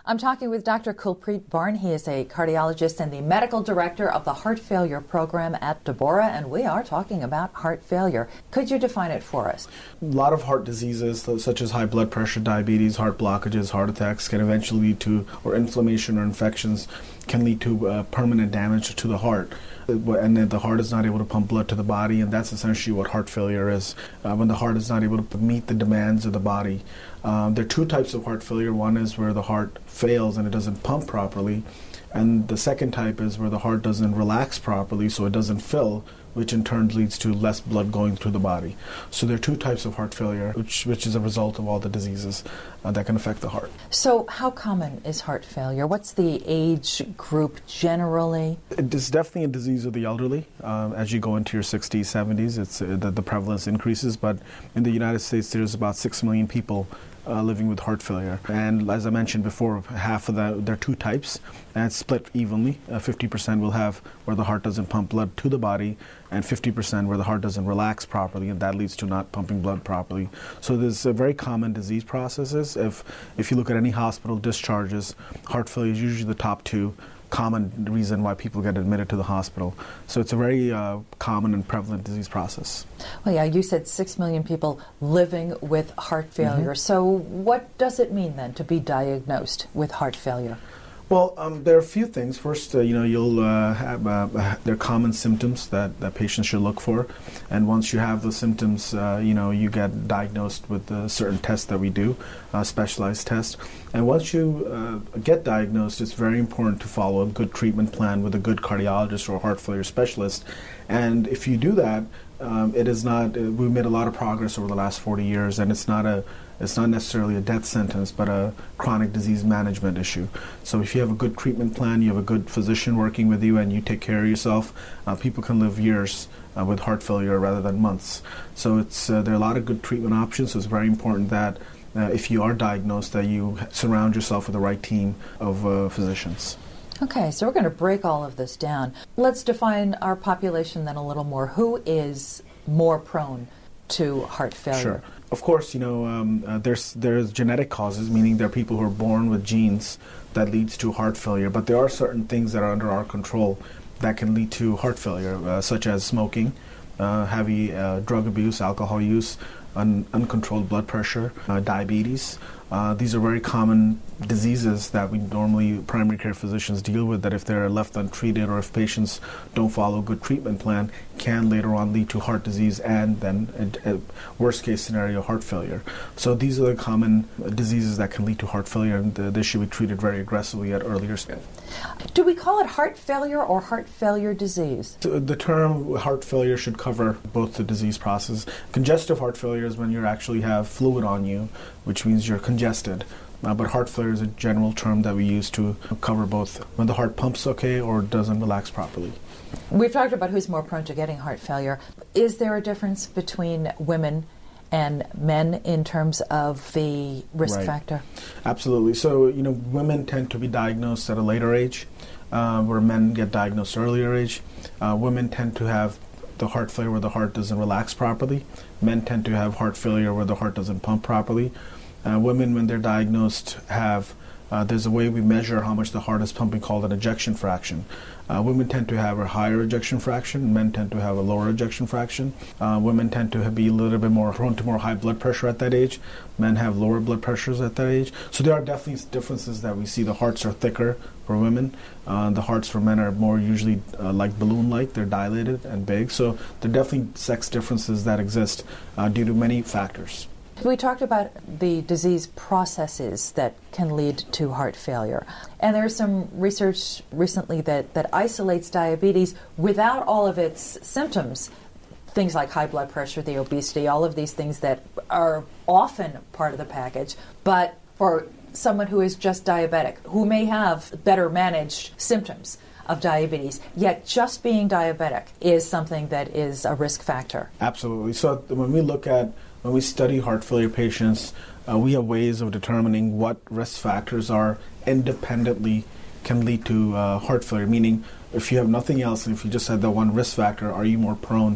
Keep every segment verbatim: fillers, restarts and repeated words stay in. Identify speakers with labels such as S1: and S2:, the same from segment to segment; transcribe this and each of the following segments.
S1: I'm talking with Doctor Kulpreet Barn. He is a cardiologist and the medical director of the heart failure program at Deborah, and we are talking about heart failure. Could you define it for us?
S2: A lot of heart diseases, such as high blood pressure, diabetes, heart blockages, heart attacks, can eventually lead to, or inflammation or infections can lead to uh, permanent damage to the heart. And then the heart is not able to pump blood to the body, and that's essentially what heart failure is. Uh, when the heart is not able to meet the demands of the body. Um, there are two types of heart failure. One is where the heart fails and it doesn't pump properly. And the second type is where the heart doesn't relax properly, so it doesn't fill, which in turn leads to less blood going through the body. So there are two types of heart failure, which, which is a result of all the diseases uh, that can affect the heart.
S1: So how common is heart failure? What's the age group generally?
S2: It is definitely a disease of the elderly. Um, as you go into your sixties, seventies, it's, uh, the, the prevalence increases. But in the United States, there's about six million people Uh, living with heart failure. And as I mentioned before, half of that, there are two types, and it's split evenly. Uh, fifty percent will have where the heart doesn't pump blood to the body, and fifty percent where the heart doesn't relax properly, and that leads to not pumping blood properly. So there's a very common disease processes. If, if you look at any hospital discharges, heart failure is usually the top two common reason why people get admitted to the hospital. So it's a very uh, common and prevalent disease process.
S1: Well, yeah, you said six million people living with heart failure. Mm-hmm. So what does it mean then to be diagnosed with heart failure?
S2: Well, um, there are a few things. First, uh, you know, you'll uh, have uh, there are common symptoms that, that patients should look for, and once you have those symptoms, uh, you know, you get diagnosed with a certain test that we do, a specialized test. And once you uh, get diagnosed, it's very important to follow a good treatment plan with a good cardiologist or a heart failure specialist. And if you do that, um, it is not. Uh, we've made a lot of progress over the last forty years, and it's not a. It's not necessarily a death sentence, but a chronic disease management issue. So if you have a good treatment plan, you have a good physician working with you, and you take care of yourself, uh, people can live years uh, with heart failure rather than months. So it's uh, there are a lot of good treatment options. So it's very important that uh, if you are diagnosed, that you surround yourself with the right team of uh, physicians.
S1: Okay, so we're going to break all of this down. Let's define our population then a little more. Who is more prone to heart failure?
S2: Sure. Of course, you know, um, uh, there's there's genetic causes, meaning there are people who are born with genes that leads to heart failure, but there are certain things that are under our control that can lead to heart failure, uh, such as smoking, uh, heavy uh, drug abuse, alcohol use, un- uncontrolled blood pressure, uh, diabetes. Uh, these are very common diseases that we normally, primary care physicians, deal with, that if they're left untreated or if patients don't follow a good treatment plan, can later on lead to heart disease and then, a, a worst case scenario, heart failure. So these are the common diseases that can lead to heart failure, and uh, they should be treated very aggressively at earlier stage.
S1: Do we call it heart failure or heart failure disease?
S2: So the term heart failure should cover both the disease process. Congestive heart failure is when you actually have fluid on you, which means you're congested. Uh, but heart failure is a general term that we use to cover both when the heart pumps okay or doesn't relax properly.
S1: We've talked about who's more prone to getting heart failure. Is there a difference between women and men in terms of the risk
S2: right.
S1: factor?
S2: Absolutely. So, you know, women tend to be diagnosed at a later age, uh, where men get diagnosed earlier age. Uh, women tend to have the heart failure where the heart doesn't relax properly. Men tend to have heart failure where the heart doesn't pump properly. Uh, women, when they're diagnosed, have uh, there's a way we measure how much the heart is pumping called an ejection fraction. Uh, women tend to have a higher ejection fraction. Men tend to have a lower ejection fraction. Uh, women tend to be a little bit more prone to more high blood pressure at that age. Men have lower blood pressures at that age. So there are definitely differences that we see. The hearts are thicker for women. Uh, the hearts for men are more usually uh, like balloon-like. They're dilated and big. So there are definitely sex differences that exist uh, due to many factors.
S1: We talked about the disease processes that can lead to heart failure. And there's some research recently that, that isolates diabetes without all of its symptoms. Things like high blood pressure, the obesity, all of these things that are often part of the package. But for someone who is just diabetic, who may have better managed symptoms of diabetes, yet just being diabetic is something that is a risk factor.
S2: Absolutely. So when we look at When we study heart failure patients, uh, we have ways of determining what risk factors are independently can lead to uh, heart failure, meaning if you have nothing else, and if you just had that one risk factor, are you more prone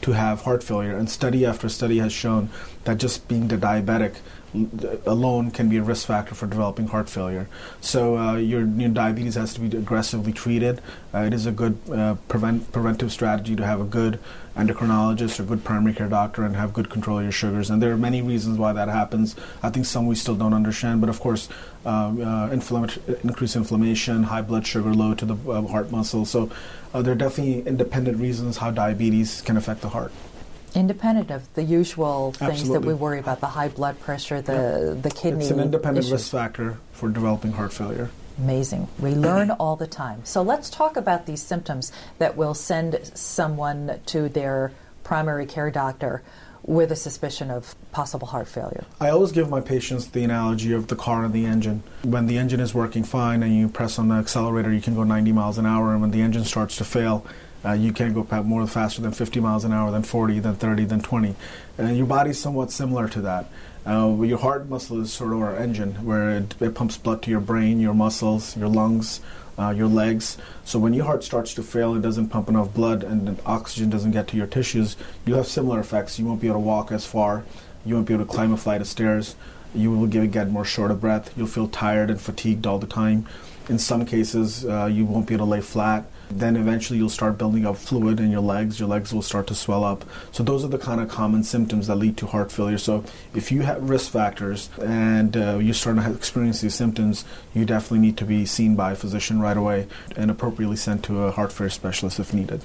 S2: to have heart failure. And study after study has shown that just being the diabetic alone can be a risk factor for developing heart failure. So uh, your, your diabetes has to be aggressively treated. Uh, it is a good uh, prevent, preventive strategy to have a good endocrinologist or good primary care doctor and have good control of your sugars. And there are many reasons why that happens. I think some we still don't understand, but of course, uh, uh, inflama- increased inflammation, high blood sugar, low to the uh, heart muscle. So uh, there are definitely independent reasons how diabetes can affect the heart.
S1: Independent of the usual things
S2: Absolutely.
S1: that we worry about, the high blood pressure, the,
S2: yeah.
S1: the kidney
S2: It's an independent
S1: issues.
S2: risk factor for developing heart failure.
S1: Amazing. We learn all the time. So let's talk about these symptoms that will send someone to their primary care doctor with a suspicion of possible heart failure.
S2: I always give my patients the analogy of the car and the engine. When the engine is working fine and you press on the accelerator, you can go ninety miles an hour, and when the engine starts to fail, Uh, you can't go more faster than fifty miles an hour, than forty, than thirty, than twenty. And your body's somewhat similar to that. Uh, your heart muscle is sort of our engine, where it, it pumps blood to your brain, your muscles, your lungs, uh, your legs. So when your heart starts to fail, it doesn't pump enough blood and the oxygen doesn't get to your tissues, you'll have similar effects. You won't be able to walk as far. You won't be able to climb a flight of stairs. You will get, get more short of breath. You'll feel tired and fatigued all the time. In some cases, uh, you won't be able to lay flat. Then eventually you'll start building up fluid in your legs. Your legs will start to swell up. So those are the kind of common symptoms that lead to heart failure. So if you have risk factors and uh, you start to have, experience these symptoms, you definitely need to be seen by a physician right away and appropriately sent to a heart failure specialist if needed.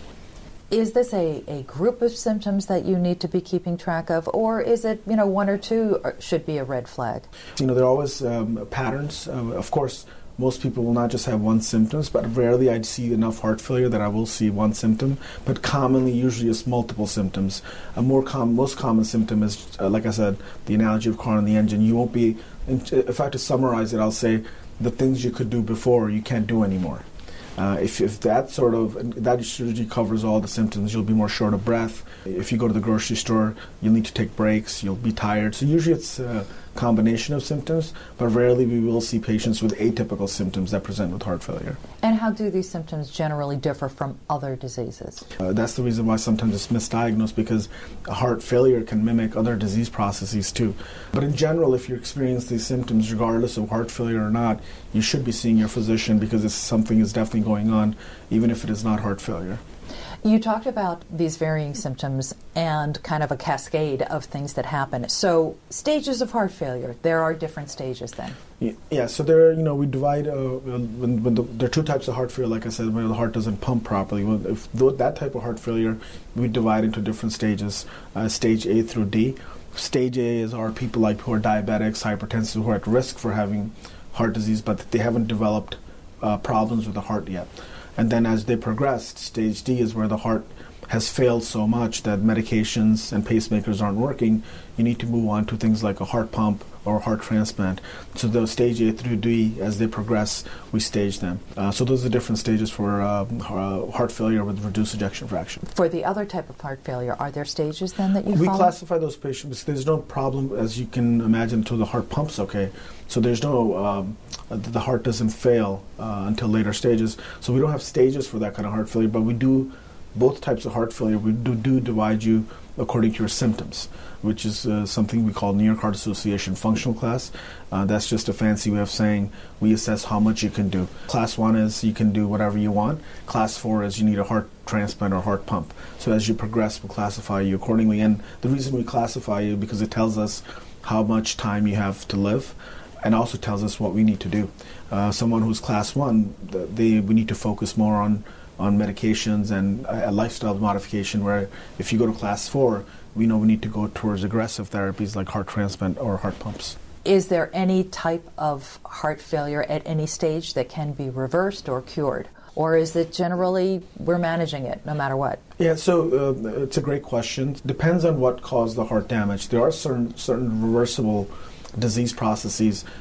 S1: Is this a, a group of symptoms that you need to be keeping track of, or is it, you know, one or two should be a red flag?
S2: You know, there are always um, patterns. Uh, of course, most people will not just have one symptom, but rarely I'd see enough heart failure that I will see one symptom. But commonly, usually it's multiple symptoms. A more com- most common symptom is, uh, like I said, the analogy of car and the engine. You won't be, if I had to summarize it, I'll say the things you could do before, you can't do anymore. Uh, if, if that sort of, that usually covers all the symptoms, you'll be more short of breath. If you go to the grocery store, you'll need to take breaks, you'll be tired. So usually it's a combination of symptoms, but rarely we will see patients with atypical symptoms that present with heart failure.
S1: And how do these symptoms generally differ from other diseases?
S2: Uh, that's the reason why sometimes it's misdiagnosed, because heart failure can mimic other disease processes too. But in general, if you experience these symptoms, regardless of heart failure or not, you should be seeing your physician, because it's, something is definitely going on, even if it is not heart failure.
S1: You talked about these varying symptoms and kind of a cascade of things that happen. So stages of heart failure, there are different stages then.
S2: Yeah, so there, you know, we divide, uh, when, when the, there are two types of heart failure, like I said, when the heart doesn't pump properly. Well, if th- that type of heart failure, we divide into different stages, uh, stage A through D. Stage A is are people like who are diabetics, hypertensive, who are at risk for having heart disease, but they haven't developed uh, problems with the heart yet. And then as they progress, stage D is where the heart has failed so much that medications and pacemakers aren't working. You need to move on to things like a heart pump or a heart transplant. So those stage A through D, as they progress, we stage them. Uh, so those are different stages for uh, heart failure with reduced ejection fraction.
S1: For the other type of heart failure, are there stages then that you
S2: we
S1: follow?
S2: classify those patients. There's no problem, as you can imagine, until the heart pumps okay. So there's no, um, the heart doesn't fail uh, until later stages. So we don't have stages for that kind of heart failure, but we do, both types of heart failure, we do, do divide you according to your symptoms, which is uh, something we call New York Heart Association functional class. Uh, that's just a fancy way of saying we assess how much you can do. Class one is you can do whatever you want. Class four is you need a heart transplant or heart pump. So as you progress, we'll classify you accordingly. And the reason we classify you because it tells us how much time you have to live, and also tells us what we need to do. Uh, someone who's class one, they we need to focus more on on medications and a lifestyle modification, where if you go to class four, we know we need to go towards aggressive therapies like heart transplant or heart pumps.
S1: Is there any type of heart failure at any stage that can be reversed or cured? Or is it generally we're managing it no matter what?
S2: Yeah, so uh, it's a great question. Depends on what caused the heart damage. There are certain certain reversible disease processes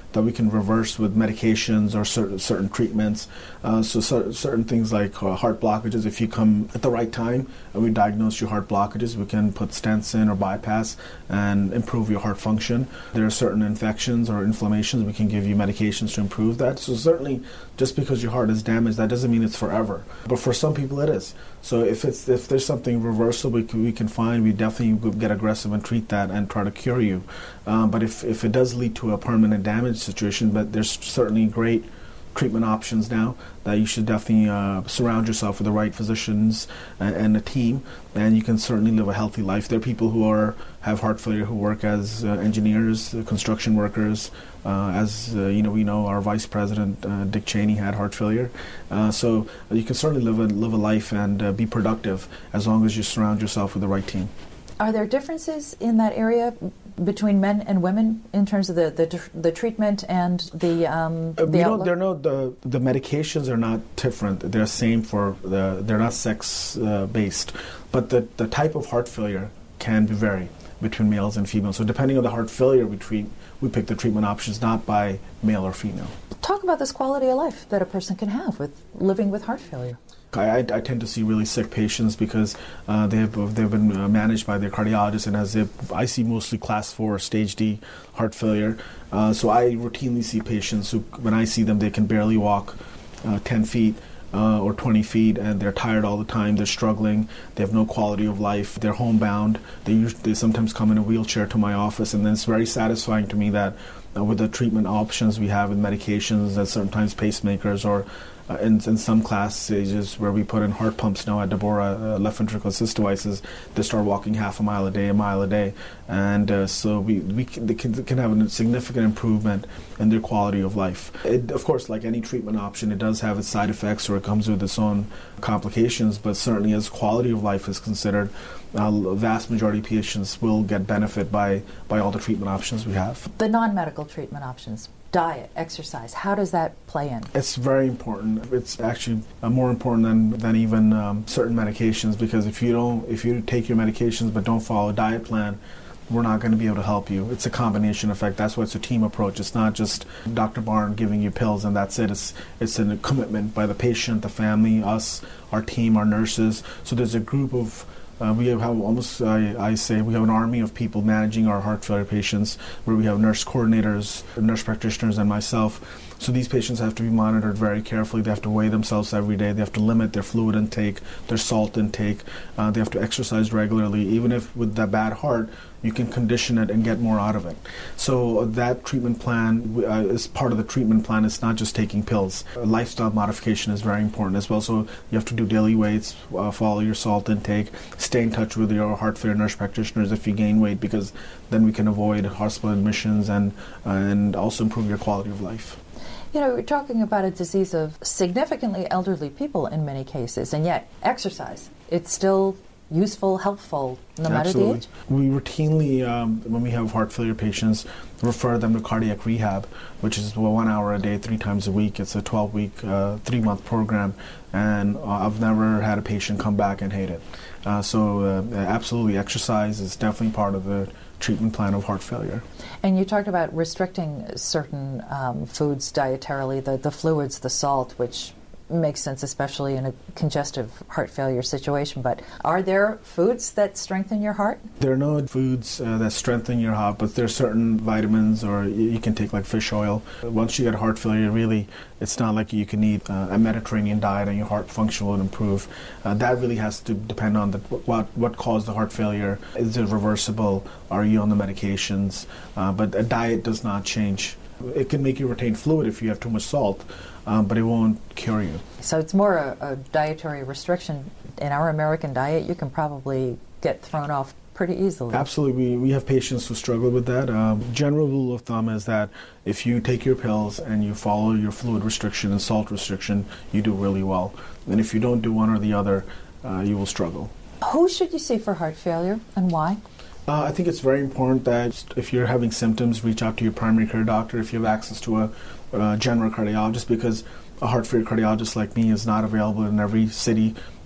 S2: that we can reverse with medications or certain certain treatments. Uh, so, so certain things like uh, heart blockages, if you come at the right time and we diagnose your heart blockages, we can put stents in or bypass and improve your heart function. There are certain infections or inflammations, we can give you medications to improve that. So certainly, just because your heart is damaged, that doesn't mean it's forever. But for some people it is. So if it's if there's something reversible we can, we can find, we definitely get aggressive and treat that and try to cure you. Um, but if, if it does lead to a permanent damage situation, but there's certainly great treatment options now that you should definitely uh, surround yourself with the right physicians and, and a team, and you can certainly live a healthy life. There are people who are have heart failure who work as uh, engineers, uh, construction workers. Uh, as uh, you know, we know our Vice President uh, Dick Cheney had heart failure. Uh, so you can certainly live a live a life and uh, be productive as long as you surround yourself with the right team.
S1: Are there differences in that area between men and women in terms of the the, the treatment and the um,
S2: uh,
S1: the
S2: you
S1: outlook?
S2: know, they're no the the medications are not different. They're same for the they're not sex uh, based, but the the type of heart failure can vary between males and females. So depending on the heart failure we treat, we pick the treatment options not by male or female.
S1: Talk about this quality of life that a person can have with living with heart failure.
S2: I, I tend to see really sick patients because uh, they've they've been uh, managed by their cardiologist, and as they I see mostly class four, stage D heart failure. Uh, so I routinely see patients who, when I see them, they can barely walk uh, ten feet uh, or twenty feet, and they're tired all the time. They're struggling. They have no quality of life. They're homebound. They usually, they sometimes come in a wheelchair to my office, and then it's very satisfying to me that uh, with the treatment options we have with medications, that sometimes pacemakers or Uh, in, in some class stages where we put in heart pumps now at Deborah, uh, left ventricular assist devices, they start walking half a mile a day, a mile a day. And uh, so we, we can, they can, can have a significant improvement in their quality of life. It, of course, like any treatment option, it does have its side effects or it comes with its own complications, but certainly as quality of life is considered, uh, a vast majority of patients will get benefit by, by all the treatment options we have.
S1: The non-medical treatment options. Diet, exercise, how does that play in?
S2: It's very important. It's actually uh, more important than, than even um, certain medications, because if you don't, if you take your medications but don't follow a diet plan, we're not going to be able to help you. It's a combination effect. That's why it's a team approach. It's not just Doctor Barn giving you pills and that's it. It's it's a commitment by the patient, the family, us, our team, our nurses. So there's a group of Uh, we have almost, I, I say, we have an army of people managing our heart failure patients, where we have nurse coordinators, nurse practitioners, and myself. So these patients have to be monitored very carefully. They have to weigh themselves every day. They have to limit their fluid intake, their salt intake. Uh, they have to exercise regularly. Even if with that bad heart, you can condition it and get more out of it. So uh, that treatment plan uh, is part of the treatment plan. It's not just taking pills. Uh, lifestyle modification is very important as well. So you have to do daily weights, uh, follow your salt intake, stay in touch with your heart failure nurse practitioners if you gain weight, because then we can avoid hospital admissions and, uh, and also improve your quality of life.
S1: You know, we're talking about a disease of significantly elderly people in many cases, and yet exercise, it's still useful, helpful, no matter
S2: Absolutely.
S1: the age?
S2: We routinely, um, when we have heart failure patients, refer them to cardiac rehab, which is one hour a day, three times a week. It's a twelve-week, uh, three-month program, and uh, I've never had a patient come back and hate it. Uh, so uh, absolutely, exercise is definitely part of the treatment plan of heart failure.
S1: And you talked about restricting certain um, foods dietarily, the, the fluids, the salt, which makes sense, especially in a congestive heart failure situation. But are there foods that strengthen your heart?
S2: There are no foods uh, that strengthen your heart, but there are certain vitamins, or you, you can take like fish oil. Once you get heart failure, really, it's not like you can eat uh, a Mediterranean diet and your heart function will improve. Uh, that really has to depend on the, what what caused the heart failure. Is it reversible? Are you on the medications? Uh, but a diet does not change. It can make you retain fluid if you have too much salt, um, but it won't cure you.
S1: So it's more a, a dietary restriction. In our American diet, you can probably get thrown off pretty easily.
S2: Absolutely. We, we have patients who struggle with that. Um, general rule of thumb is that if you take your pills and you follow your fluid restriction and salt restriction, you do really well. And if you don't do one or the other, uh, you will struggle.
S1: Who should you see for heart failure and why?
S2: Uh, I think it's very important that if you're having symptoms, reach out to your primary care doctor if you have access to a, a general cardiologist, because a heart failure cardiologist like me is not available in every city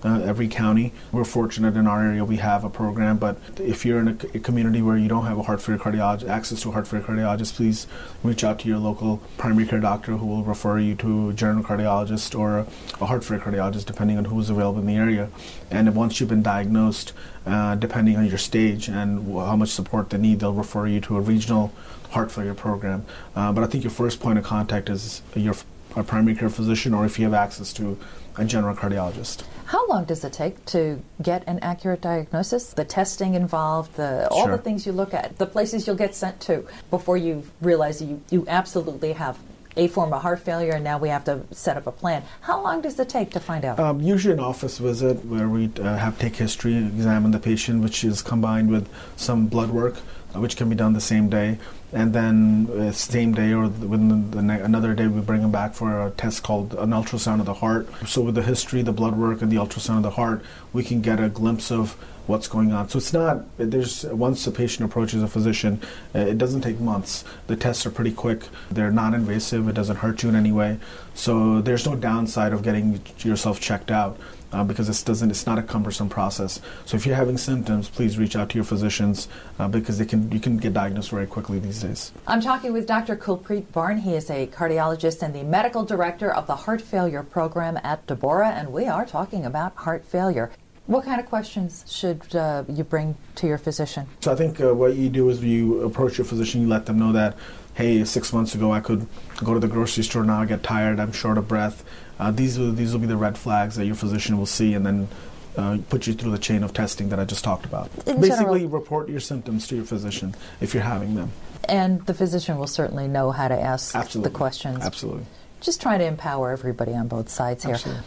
S2: uh, every county. We're fortunate in our area we have a program, but if you're in a, a community where you don't have a heart failure cardiologist, access to a heart failure cardiologist, please reach out to your local primary care doctor who will refer you to a general cardiologist or a, a heart failure cardiologist, depending on who's available in the area. And once you've been diagnosed, uh, depending on your stage and how much support they need, they'll refer you to a regional heart failure program. Uh, but I think your first point of contact is your a primary care physician, or if you have access to a general cardiologist.
S1: How long does it take to get an accurate diagnosis? The testing involved, the, all
S2: Sure.
S1: the things you look at, the places you'll get sent to before you realize you, you absolutely have a form of heart failure and now we have to set up a plan. How long does it take to find out?
S2: Um, usually an office visit where we uh, have take history, examine the patient, which is combined with some blood work, uh, which can be done the same day. And then uh, same day or within the, the ne- another day, we bring them back for a test called an ultrasound of the heart. So with the history, the blood work, and the ultrasound of the heart, we can get a glimpse of what's going on. So it's not, there's once a patient approaches a physician, uh, it doesn't take months. The tests are pretty quick. They're non-invasive. It doesn't hurt you in any way. So there's no downside of getting yourself checked out. Uh, because it doesn't, it's not a cumbersome process. So if you're having symptoms, please reach out to your physicians uh, because they can, you can get diagnosed very quickly these days.
S1: I'm talking with Doctor Kulpreet Barn. He is a cardiologist and the medical director of the heart failure program at Deborah, and we are talking about heart failure. What kind of questions should uh, you bring to your physician?
S2: So I think uh, what you do is you approach your physician, you let them know that, hey, six months ago I could go to the grocery store, now I get tired, I'm short of breath. Uh, these will these will be the red flags that your physician will see, and then uh, put you through the chain of testing that I just talked about.
S1: In
S2: Basically,
S1: general,
S2: report your symptoms to your physician if you're having them.
S1: And the physician will certainly know how to ask
S2: Absolutely.
S1: the questions.
S2: Absolutely.
S1: Just trying to empower everybody on both sides here.
S2: Absolutely.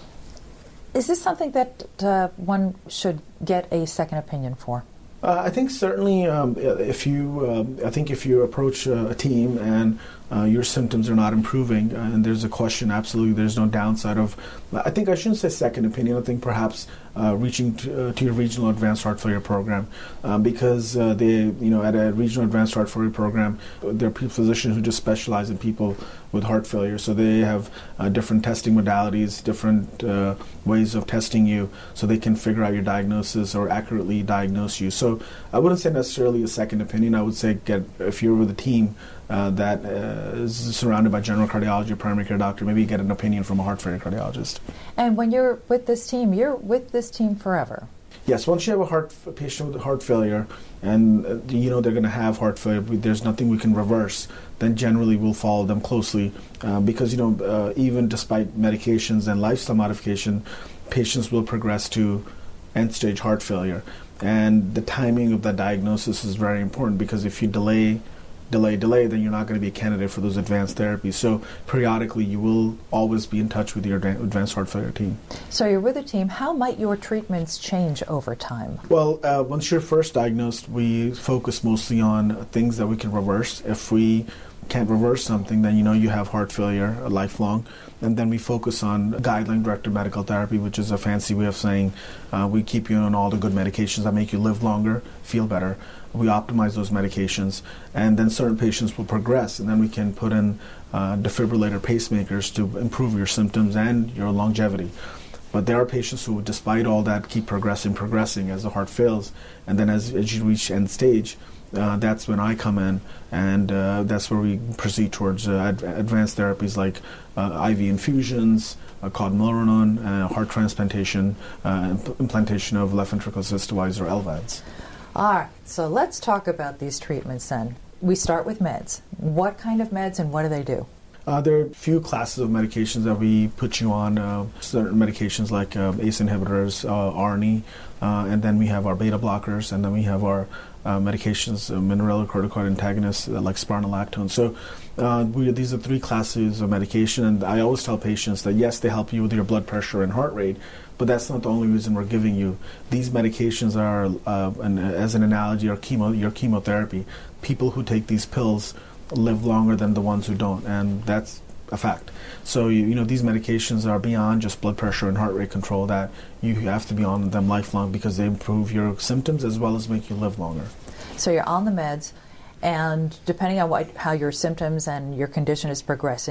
S1: Is this something that uh, one should get a second opinion for?
S2: Uh, I think certainly um, if you, um, I think if you approach uh, a team and uh, your symptoms are not improving uh, and there's a question, absolutely there's no downside of, I think I shouldn't say second opinion, I think perhaps uh, reaching to, uh, to your regional advanced heart failure program um, because uh, they, you know, at a regional advanced heart failure program, there are physicians who just specialize in people with heart failure, so they have uh, different testing modalities, different uh, ways of testing you so they can figure out your diagnosis or accurately diagnose you. So I wouldn't say necessarily a second opinion. I would say get, if you're with a team uh, that uh, is surrounded by general cardiology or primary care doctor, maybe get an opinion from a heart failure cardiologist.
S1: And when you're with this team, you're with this team forever.
S2: Yes, once you have a heart a patient with heart failure and uh, you know they're going to have heart failure, there's nothing we can reverse, then generally we'll follow them closely uh, because, you know, uh, even despite medications and lifestyle modification, patients will progress to end-stage heart failure. And the timing of that diagnosis is very important because if you delay, delay, delay, then you're not going to be a candidate for those advanced therapies. So periodically you will always be in touch with your advanced heart failure team.
S1: So you're with a team. How might your treatments change over time? Well,
S2: uh, once you're first diagnosed, we focus mostly on things that we can reverse. If we can't reverse something, then you know you have heart failure uh, lifelong. And then we focus on guideline-directed medical therapy, which is a fancy way of saying uh, we keep you on all the good medications that make you live longer, feel better. We optimize those medications, and then certain patients will progress, and then we can put in uh, defibrillator pacemakers to improve your symptoms and your longevity. But there are patients who, despite all that, keep progressing, progressing as the heart fails, and then as, as you reach end stage, Uh, that's when I come in, and uh, that's where we proceed towards uh, ad- advanced therapies like uh, I V infusions, uh, called Milrinone, uh, heart transplantation, uh, imp- implantation of left ventricular assist device, or L V A Ds.
S1: All right, so let's talk about these treatments then. We start with meds. What kind of meds and what do they do?
S2: Uh, there are a few classes of medications that we put you on, uh, certain medications like uh, A C E inhibitors, uh, A R N I, uh, and then we have our beta blockers, and then we have our uh, medications, uh, mineralocorticoid antagonists uh, like spironolactone. So uh, we, these are three classes of medication, and I always tell patients that yes, they help you with your blood pressure and heart rate, but that's not the only reason we're giving you. These medications are, uh, an, as an analogy, are chemo, your chemotherapy. People who take these pills live longer than the ones who don't, and that's a fact. So you, you know these medications are beyond just blood pressure and heart rate control, that you have to be on them lifelong because they improve your symptoms as well as make you live longer.
S1: So you're on the meds, and depending on what, how your symptoms and your condition is progressing,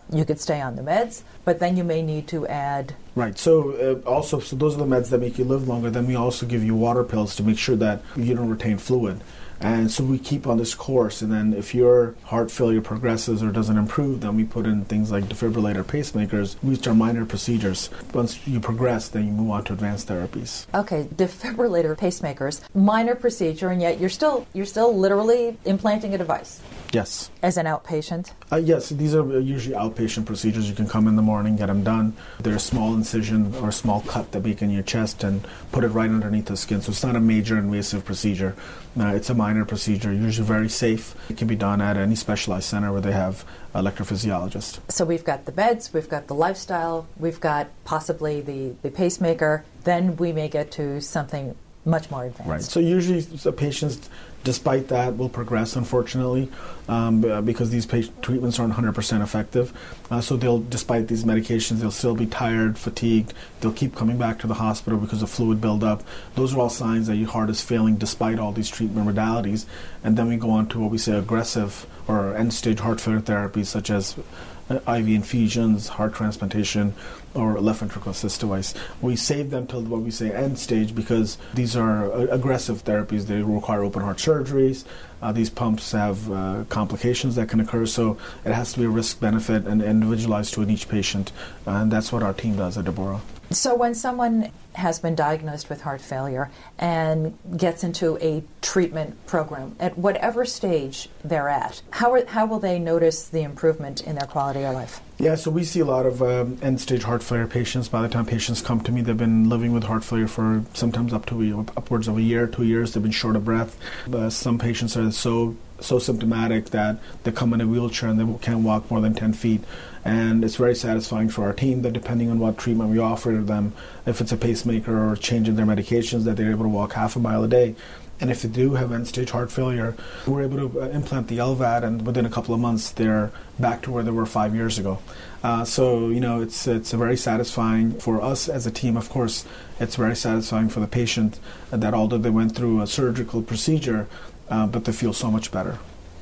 S1: you could stay on the meds, but then you may need to add...
S2: Right. So uh, also, so those are the meds that make you live longer. Then we also give you water pills to make sure that you don't retain fluid. And so we keep on this course, and then if your heart failure progresses or doesn't improve, then we put in things like defibrillator pacemakers, which are minor procedures. Once you progress, then you move on to advanced therapies.
S1: Okay, defibrillator pacemakers, minor procedure, and yet you're still you're still literally implanting a device.
S2: Yes.
S1: As an outpatient?
S2: Uh, yes, these are usually outpatient procedures. You can come in the morning, get them done. They're a small incision or a small cut that make in your chest and put it right underneath the skin. So it's not a major invasive procedure. Uh, it's a minor procedure, usually very safe. It can be done at any specialized center where they have electrophysiologists.
S1: So we've got the beds, we've got the lifestyle, we've got possibly the, the pacemaker. Then we may get to something much more advanced.
S2: Right. So usually the patients, despite that, will progress, unfortunately, um, because these patient treatments aren't one hundred percent effective. Uh, so they'll, despite these medications, they'll still be tired, fatigued. They'll keep coming back to the hospital because of fluid buildup. Those are all signs that your heart is failing despite all these treatment modalities. And then we go on to what we say aggressive or end-stage heart failure therapies, such as uh, I V infusions, heart transplantation, or left ventricular assist device. We save them till what we say end stage because these are uh, aggressive therapies. They require open heart surgeries. Uh, these pumps have uh, complications that can occur, so it has to be a risk benefit and individualized to each patient. Uh, and that's what our team does at Deborah.
S1: So when someone has been diagnosed with heart failure and gets into a treatment program, at whatever stage they're at, how, are, how will they notice the improvement in their quality of life?
S2: Yeah, so we see a lot of um, end-stage heart failure patients. By the time patients come to me, they've been living with heart failure for sometimes up to a, upwards of a year, two years. They've been short of breath. Uh, some patients are so so symptomatic that they come in a wheelchair and they can't walk more than ten feet. And it's very satisfying for our team that depending on what treatment we offer to them, if it's a pacemaker or change in their medications, that they're able to walk half a mile a day. And if they do have end-stage heart failure, we're able to uh, implant the L V A D, and within a couple of months, they're back to where they were five years ago. Uh, so, you know, it's it's very satisfying for us as a team. Of course, it's very satisfying for the patient that although they went through a surgical procedure, uh, but they feel so much better.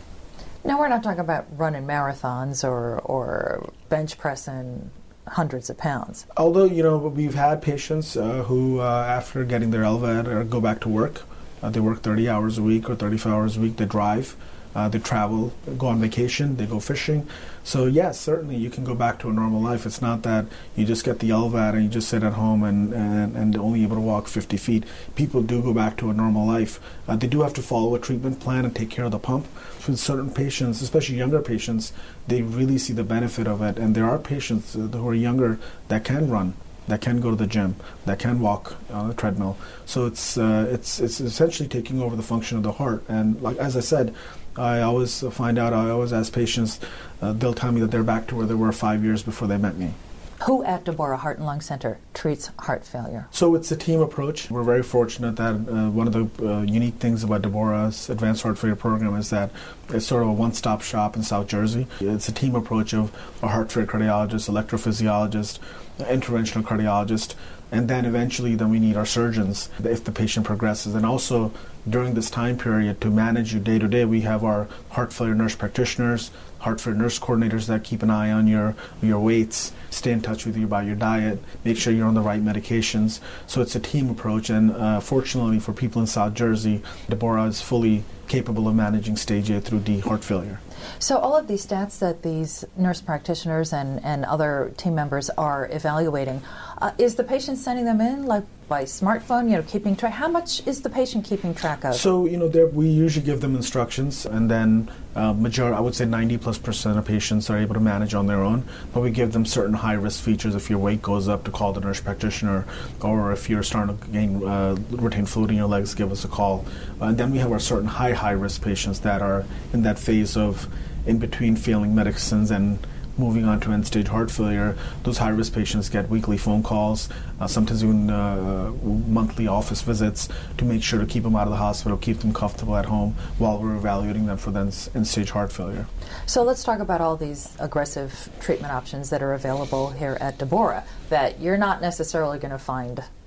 S1: Now, we're not talking about running marathons or, or bench pressing hundreds of pounds.
S2: Although, you know, we've had patients uh, who, uh, after getting their L V A D, uh, go back to work. Uh, they work thirty hours a week or thirty-five hours a week. They drive, uh, they travel, go on vacation, they go fishing. So yes, certainly you can go back to a normal life. It's not that you just get the L V A D and you just sit at home and, and, and only able to walk fifty feet. People do go back to a normal life. Uh, they do have to follow a treatment plan and take care of the pump. For certain patients, especially younger patients, they really see the benefit of it. And there are patients uh, who are younger that can run, that can go to the gym, that can walk on a treadmill. So it's uh, it's it's essentially taking over the function of the heart. And like as I said, I always find out, I always ask patients, uh, they'll tell me that they're back to where they were five years before they met me.
S1: Who at Deborah Heart and Lung Center treats heart failure?
S2: So it's a team approach. We're very fortunate that uh, one of the uh, unique things about Deborah's Advanced Heart Failure Program is that it's sort of a one-stop shop in South Jersey. It's a team approach of a heart failure cardiologist, electrophysiologist, interventional cardiologist, and then eventually then we need our surgeons if the patient progresses. And also during this time period to manage you day to day, we have our heart failure nurse practitioners, heart failure nurse coordinators that keep an eye on your your weights, stay in touch with you about your diet, make sure you're on the right medications. So it's a team approach, and uh, fortunately for people in South Jersey, Deborah is fully capable of managing stage A through D heart failure.
S1: So all of these stats that these nurse practitioners and, and other team members are evaluating, uh, is the patient sending them in like by smartphone, you know, keeping track? How much is the patient keeping track of?
S2: So, you know, we usually give them instructions, and then uh, majority, I would say ninety plus percent of patients are able to manage on their own, but we give them certain high risk features. If your weight goes up, to call the nurse practitioner, or if you're starting to gain uh, retain fluid in your legs, give us a call. Uh, and then we have our certain high, high risk patients that are in that phase of in between failing medicines and moving on to end-stage heart failure. Those high-risk patients get weekly phone calls, uh, sometimes even uh, monthly office visits to make sure to keep them out of the hospital, keep them comfortable at home while we're evaluating them for then end-stage heart failure.
S1: So let's talk about all these aggressive treatment options that are available here at Deborah that you're not necessarily going to find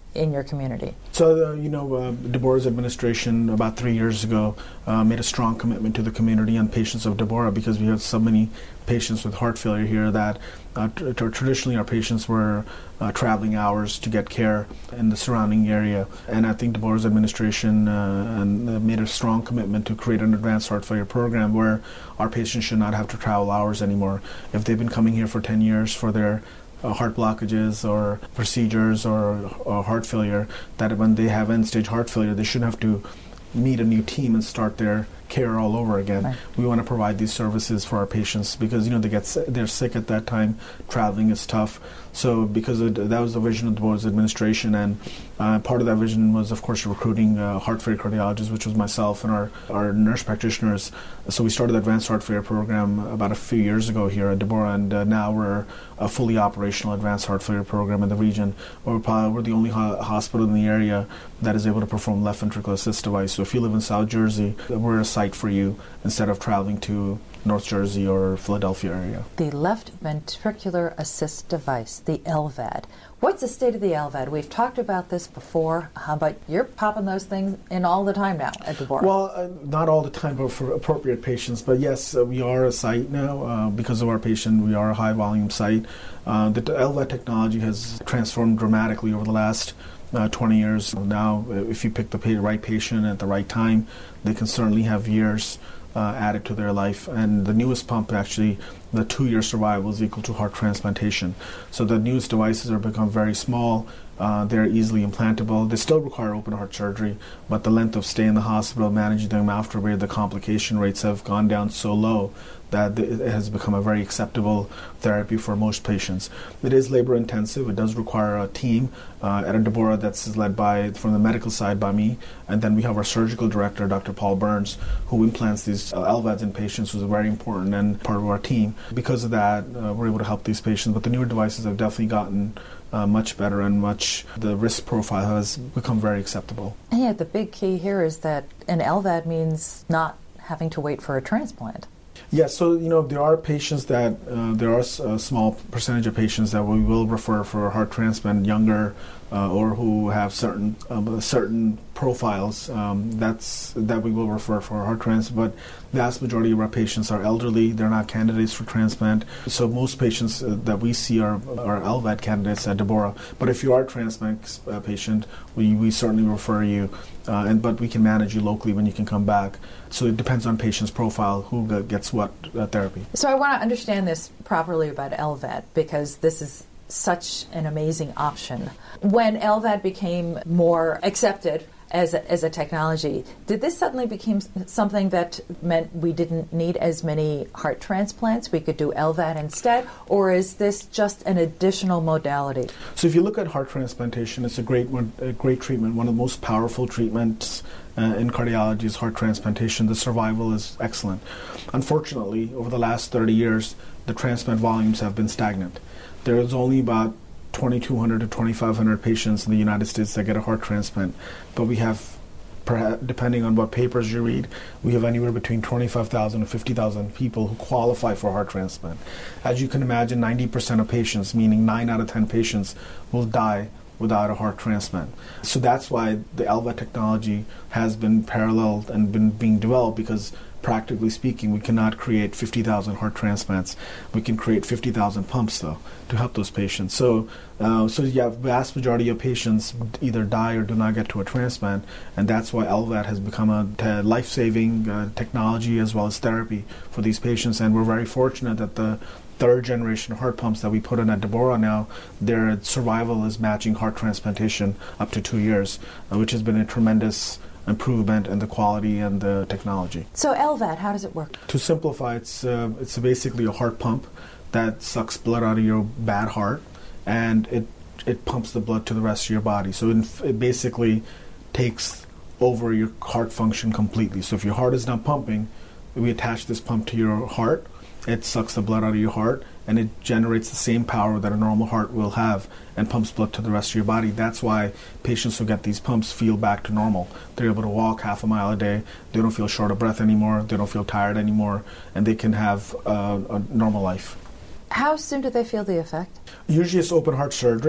S1: in your community?
S2: So, uh, you know, uh, Deborah's administration about three years ago uh, made a strong commitment to the community and patients of Deborah, because we have so many patients with heart failure here that uh, t- traditionally our patients were uh, traveling hours to get care in the surrounding area. And I think Deborah's administration uh, and, uh, made a strong commitment to create an advanced heart failure program where our patients should not have to travel hours anymore. If they've been coming here for ten years for their Uh, heart blockages or procedures or, or heart failure, that when they have end-stage heart failure, they shouldn't have to meet a new team and start their care all over again.
S1: Right.
S2: We want to provide these services for our patients because, you know, they get they're sick at that time. Traveling is tough. So because of, that was the vision of the board's administration, and uh, part of that vision was, of course, recruiting uh, heart failure cardiologists, which was myself and our, our nurse practitioners. So we started the Advanced Heart Failure program about a few years ago here at Deborah, and uh, now we're a fully operational Advanced Heart Failure program in the region. We're, probably, we're the only ho- hospital in the area that is able to perform left ventricular assist device. So if you live in South Jersey, we're a site for you instead of traveling to North Jersey or Philadelphia area.
S1: The left ventricular assist device, the L V A D. What's the state of the L V A D? We've talked about this before, uh, but you're popping those things in all the time now at Deborah.
S2: Well, uh, not all the time, but for appropriate patients. But yes, uh, we are a site now. Uh, because of our patient, we are a high-volume site. Uh, the L V A D technology has transformed dramatically over the last uh, twenty years. Now, if you pick the pa- right patient at the right time, they can certainly have years Uh, added to their life. And the newest pump, actually, the two-year survival is equal to heart transplantation. So the newest devices are become very small. Uh, they're easily implantable. They still require open heart surgery, but the length of stay in the hospital, managing them afterward, the complication rates have gone down so low that it has become a very acceptable therapy for most patients. It is labor intensive. It does require a team uh, at a Deborah that's led by, from the medical side, by me, and then we have our surgical director, Doctor Paul Burns, who implants these uh, L V A Ds in patients, who's very important and part of our team. Because of that, uh, we're able to help these patients, but the newer devices have definitely gotten Uh, much better, and much the risk profile has become very acceptable.
S1: And yet the big key here is that an L V A D means not having to wait for a transplant.
S2: Yes, so, you know, there are patients that, uh, there are a small percentage of patients that we will refer for heart transplant, younger, uh, or who have certain um, certain profiles, um, that's that we will refer for heart transplant, but the vast majority of our patients are elderly, they're not candidates for transplant. So most patients uh, that we see are, are L V A D candidates at Deborah. But if you are a transplant uh, patient, we, we certainly refer you, uh, and but we can manage you locally when you can come back. So it depends on patient's profile, who gets what uh, therapy.
S1: So I want to understand this properly about L V A D, because this is such an amazing option. When L V A D became more accepted as a, as a technology, did this suddenly become something that meant we didn't need as many heart transplants? We could do L V A D instead? Or is this just an additional modality?
S2: So if you look at heart transplantation, it's a great one, a great treatment. One of the most powerful treatments uh, in cardiology is heart transplantation. The survival is excellent. Unfortunately, over the last thirty years, the transplant volumes have been stagnant. There's only about twenty-two hundred to twenty-five hundred patients in the United States that get a heart transplant, but we have, perhaps, depending on what papers you read, we have anywhere between twenty-five thousand and fifty thousand people who qualify for heart transplant. As you can imagine, ninety percent of patients, meaning nine out of ten patients, will die without a heart transplant. So that's why the L V A D technology has been paralleled and been being developed, because practically speaking, we cannot create fifty thousand heart transplants. We can create fifty thousand pumps, though, to help those patients. So, uh, so yeah, vast majority of patients either die or do not get to a transplant, and that's why L V A D has become a t- life-saving uh, technology as well as therapy for these patients. And we're very fortunate that the third generation heart pumps that we put in at Deborah now, their survival is matching heart transplantation up to two years, uh, which has been a tremendous improvement in the quality and the technology.
S1: So L V A D, how does it work?
S2: To simplify, it's uh, it's basically a heart pump that sucks blood out of your bad heart, and it it pumps the blood to the rest of your body. So it, it basically takes over your heart function completely. So if your heart is not pumping, we attach this pump to your heart. It sucks the blood out of your heart, and it generates the same power that a normal heart will have and pumps blood to the rest of your body. That's why patients who get these pumps feel back to normal. They're able to walk half a mile a day. They don't feel short of breath anymore. They don't feel tired anymore, and they can have uh, a normal life.
S1: How soon do they feel the effect?
S2: Usually it's open heart surgery.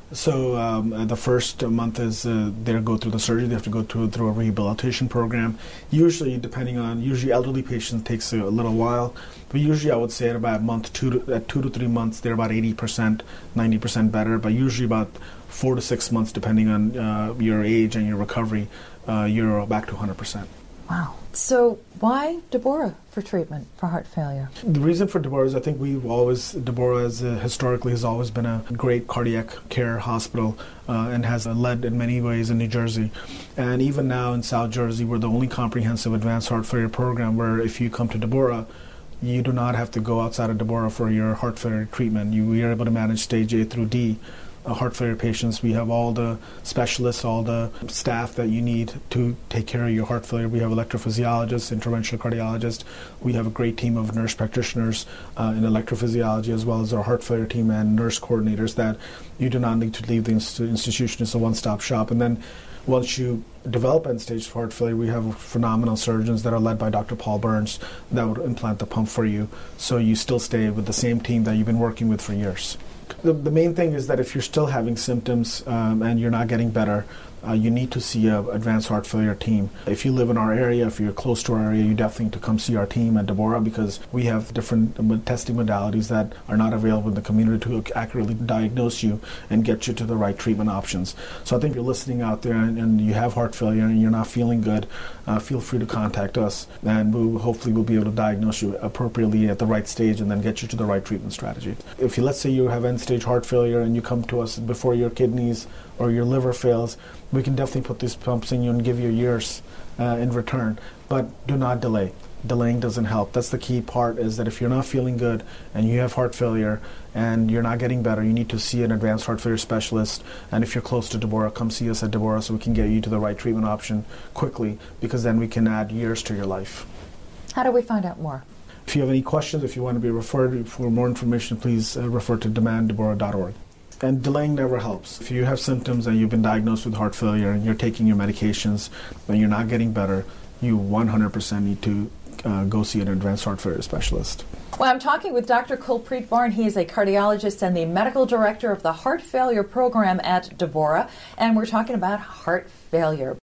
S2: So um, the first month is uh, they go through the surgery. They have to go through through a rehabilitation program. Usually, depending on usually elderly patients, takes a little while. But usually, I would say at about a month, two to, at two to three months, they're about eighty percent, ninety percent better. But usually about four to six months, depending on uh, your age and your recovery, uh, you're back to one hundred percent.
S1: Wow. So why Deborah for treatment for heart failure?
S2: The reason for Deborah is I think we've always, Deborah has, uh, historically has always been a great cardiac care hospital uh, and has uh, led in many ways in New Jersey. And even now in South Jersey, we're the only comprehensive advanced heart failure program where if you come to Deborah, you do not have to go outside of Deborah for your heart failure treatment. You, we are able to manage stage A through D. Uh, heart failure patients. We have all the specialists, all the staff that you need to take care of your heart failure. We have electrophysiologists, interventional cardiologists. We have a great team of nurse practitioners uh, in electrophysiology, as well as our heart failure team and nurse coordinators that you do not need to leave the inst- institution. It's a one-stop shop. And then once you develop end-stage heart failure, we have phenomenal surgeons that are led by Doctor Paul Burns that would implant the pump for you, so you still stay with the same team that you've been working with for years. The, the main thing is that if you're still having symptoms um, and you're not getting better, uh, you need to see an advanced heart failure team. If you live in our area, if you're close to our area, you definitely need to come see our team at Deborah because we have different uh, testing modalities that are not available in the community to accurately diagnose you and get you to the right treatment options. So I think if you're listening out there and, and you have heart failure and you're not feeling good, uh, feel free to contact us and we'll, hopefully we'll be able to diagnose you appropriately at the right stage and then get you to the right treatment strategy. If you, let's say you have end-stage heart failure and you come to us before your kidneys or your liver fails, we can definitely put these pumps in you and give you years uh, in return. But do not delay. Delaying doesn't help. That's the key part, is that if you're not feeling good and you have heart failure and you're not getting better, you need to see an advanced heart failure specialist. And if you're close to Deborah, come see us at Deborah so we can get you to the right treatment option quickly, because then we can add years to your life.
S1: How do we find out more?
S2: If you have any questions, if you want to be referred for more information, please uh, refer to demand deborah dot org. And delaying never helps. If you have symptoms and you've been diagnosed with heart failure and you're taking your medications and you're not getting better, you one hundred percent need to uh, go see an advanced heart failure specialist.
S1: Well, I'm talking with Doctor Kulpreet Barn. He is a cardiologist and the medical director of the heart failure program at Deborah, and we're talking about heart failure.